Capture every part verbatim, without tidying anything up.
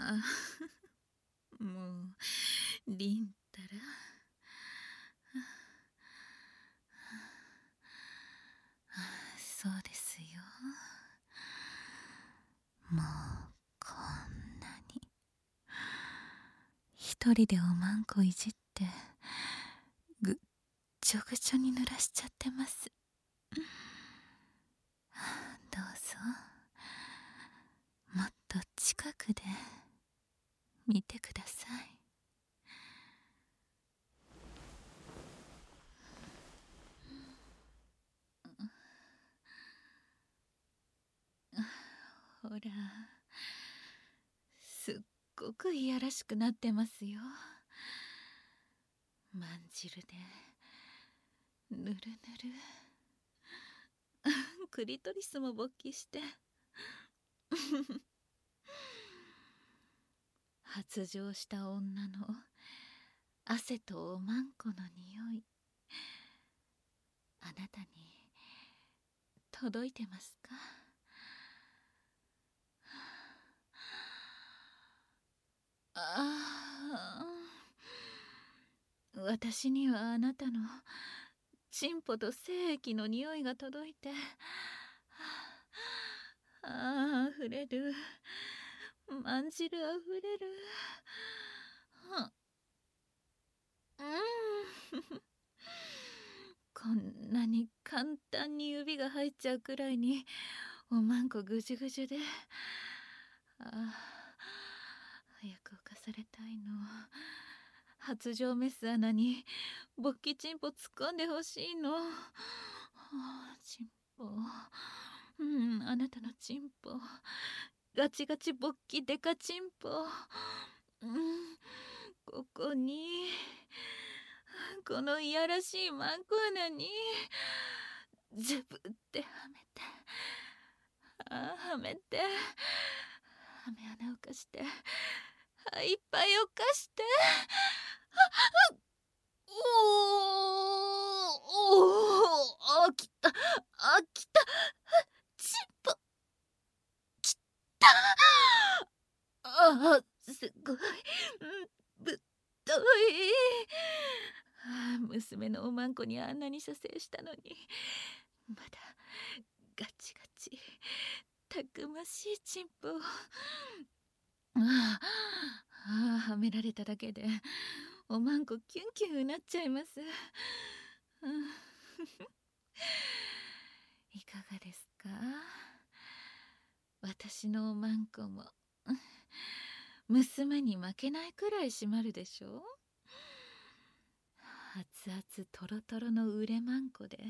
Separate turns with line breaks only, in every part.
ああ、もうりんたら、そうですよ。もうこんなに一人でおまんこいじってぐっちょぐちょに濡らしちゃってます。どうぞもっと近くで見てください。ほら、すっごくいやらしくなってますよ。まんじるでぬるぬるクリトリスも勃起して発情した女の汗とおまんこの匂い、あなたに届いてますか？ああ、私にはあなたのチンポと精液の匂いが届いて、ああ、溢れる、まんじるあふれる。うんこんなに簡単に指が入っちゃうくらいにおまんこぐじゅぐじゅで、ああ、早く浮かされたいの。発情メス穴に勃起チンポ突っ込んでほしいの。はあ、チンポ、うん、あなたのチンポガチガチ勃起デカチンポ、うん、ここにこのいやらしいマンコ穴にズブってはめて、ああ、はめて、はめ穴をかして、あ、いっぱいをかして、おおおお、あ、きた、あ、きた、チンポきた、あ、すごい、ぶっとい。ああ、娘のおまんこにあんなに射精したのに、まだガチガチたくましいチンポ。ああ、ああ、はめられただけでおまんこキュンキュンなっちゃいます。うん、いかがですか？私のおまんこも娘に負けないくらい締まるでしょ。熱々トロトロの売れまんこで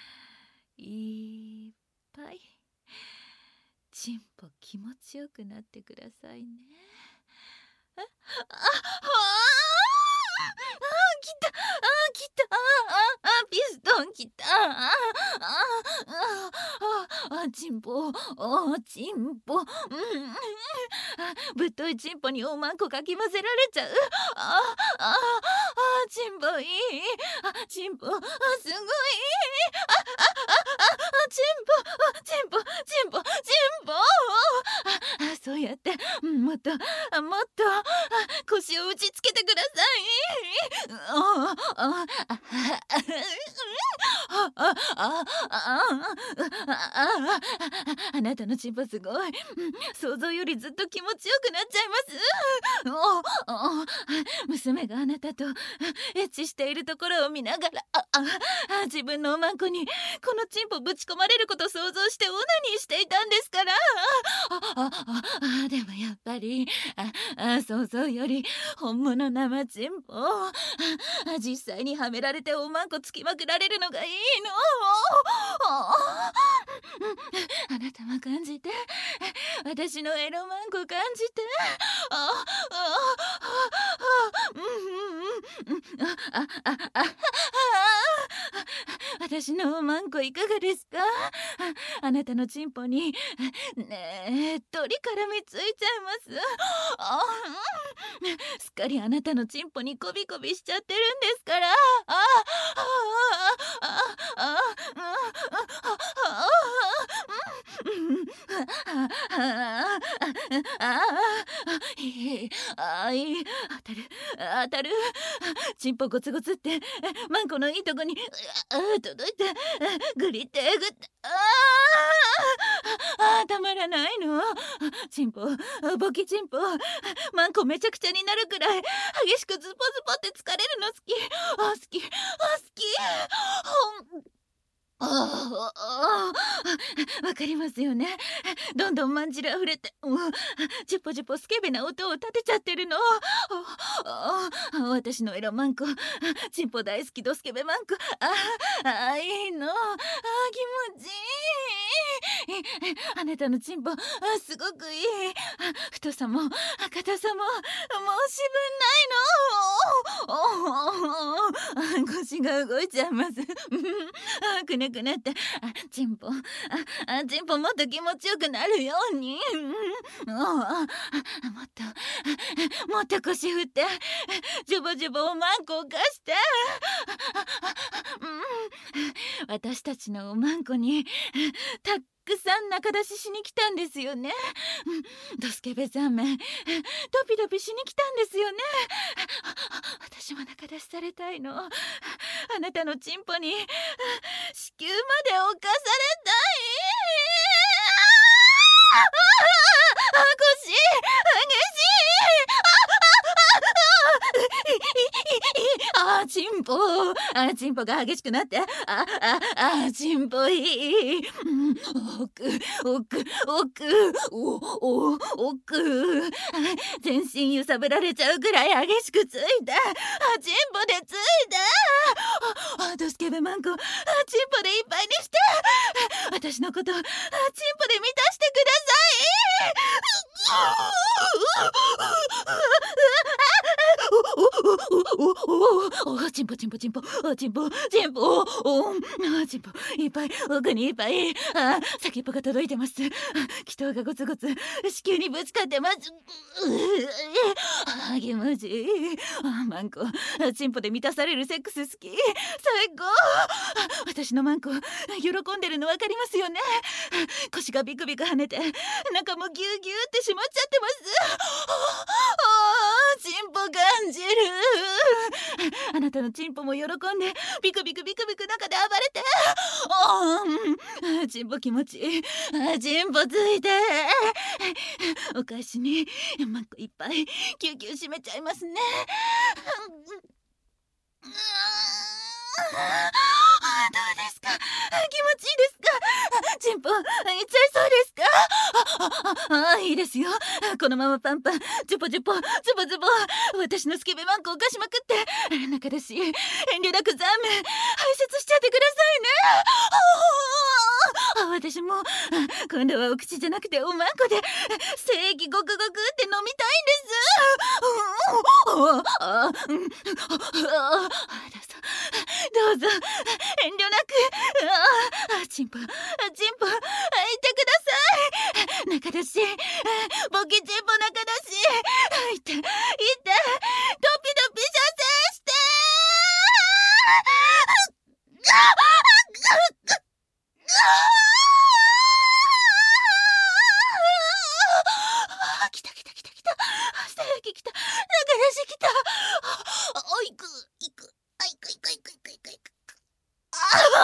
いっぱいチンポ気持ちよくなってくださいね。あ、あ、ああ、きた、あ、きた、あ、あ、あ、ピストンきた、あ、あ、あ、あ、チンポ、あ、チンポ、うん、ぶっといチンポにおまんこかき混ぜられちゃう。あ、あ、あ、チンポいい、あ、チンポ、あ、すごい、あ、あ、あ、あ、チンポ、あ、チンポ、チンポ、チンポ、あ、あ、そうやって、うん、もっと、あ、もっと、あ、腰を打ちつけてください。あああああああああなたのチンポすごい、想像よりずっと気持ちよくなっちゃいます。おお娘があなたとエッチしているところを見ながら、ああ自分のおまんこにこのチンポぶち込まれること想像してオナニーしていたんですから。ああああでもやっぱりああ想像より本物生チンポ、あ実際にはめられておまんこつきまくられるのがいいの。ああなたも感じて、私のエロマンコ感じて、あああうんうんうんああああ私のおまんこいかがですか？あなたのチンポにねっとり絡みついちゃいます。あすっかりあなたのチンポにコビコビしちゃってるんですから。ああああああいあい当たる当たる。チンポゴツゴツってマンコのいいとこにあ届いてグリってグってああたまらないの。チンポボキチンポマンコめちゃくちゃになるくらい激しくズポズポって疲れるの好き。あ好きあ好き。ほんああああわかりますよね。どんどんまんじら触れて、うん、ジュポジュポスケベな音を立てちゃってるの。あああ私のエロマンコチンポ大好きドスケベマンコ。ああいいの。あ気持ちいい。あなたのチンポあすごくいい。太さも硬さも申し分ないの。腰が動いちゃいます。あくねくねってあチンポああチンポもっと気持ちよくなるように、うん、ああもっともっと腰振ってジュボジュボおまんこを貸して、うん、私たちのおまんこにたくさん仲出ししに来たんですよね。ドスケベザメドピドピしに来たんですよね。私も仲出しされたいの。あなたのチンポに子宮まで侵されたい。ああ腰激しい。ああチンポあチンポが激しくなってあああチンポいい、うん、奥奥奥おお奥全身揺さぶられちゃうぐらい激しくついてあチンポでついてああドスケベマンコあチンポでいっぱいにして私のことあチンポで満たしてください。おおおチンポチンポチンポチンポチンポおおチンポいっぱい奥にいっぱいあ先っぽが届いてます。気筒がゴツゴツ子宮にぶつかってます。あ気持ちいい。あマンコチンポで満たされるセックス好き最高。私のマンコ喜んでるの分かりますよね。腰がビクビク跳ねて中もギュウギュウってしまっちゃってます。あチンポ感じる。あなたのチンポも喜んでビクビクビクビク中で暴れてああチンポ気持ちいい。あチンポついてお返しにマンコいっぱいキュウキュウ締めちゃいますね。どうですか気持ちいいですかチンポいっちゃいそうですか。あああいいですよ。このままパンパンジュポジュポズボズボ私のスケベマンコを貸しまくって中だし遠慮なくザーメン排泄しちゃってくださいね。あ私も今度はお口じゃなくておまんこで精液ゴクゴクって飲みたいんです。ああうんあどうぞどうぞ遠慮なくあチンポチンポ言ってください。中だしボキチンポ中だしいっていってドピドピ射精して来た来た来た来た精液来た中だし来たあいくいくあいくいくいくいくいくいくあ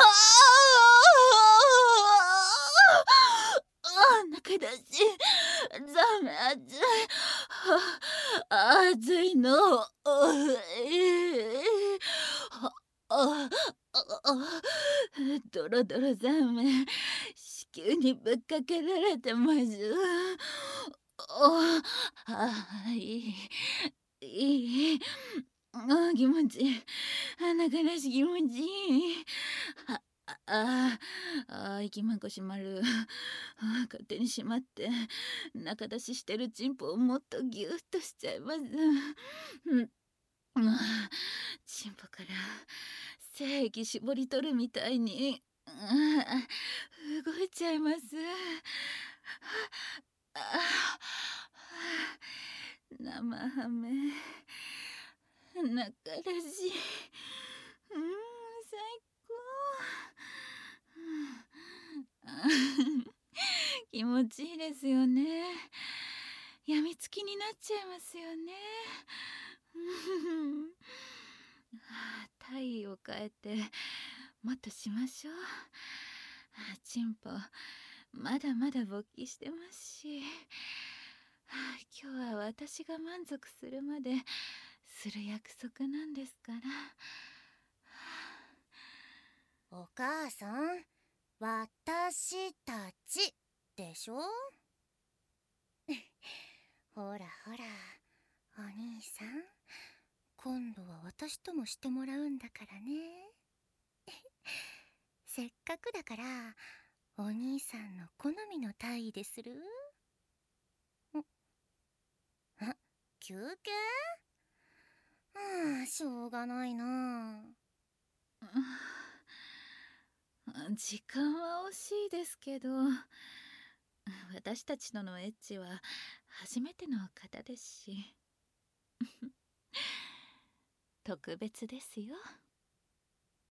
あ中だしザメ熱いあ熱いのあああドロドロザメ子宮にぶっかけられてます。ああいいいいあ気持ちいい。中だし気持ちいい。ああああ息まんこ閉まる。あ勝手に閉まって中出ししてるチンポをもっとギュッとしちゃいます。うんチンポから精液絞り取るみたいに動いちゃいます。生ハメ中だしうん最高気持ちいいですよね。 やみつきになっちゃいますよね。はあ、体位を変えてもっとしましょう。はあ、チンポまだまだ勃起してますし、はあ、今日は私が満足するまでする約束なんですから。
お母さん、私たちでしょほらほら、お兄さん、今度は私ともしてもらうんだからね。せっかくだからお兄さんの好みの体位でする？んあ、休憩？はあ、しょうがないな。
時間は惜しいですけど、私たちとのエッチは初めての方ですし特別ですよ。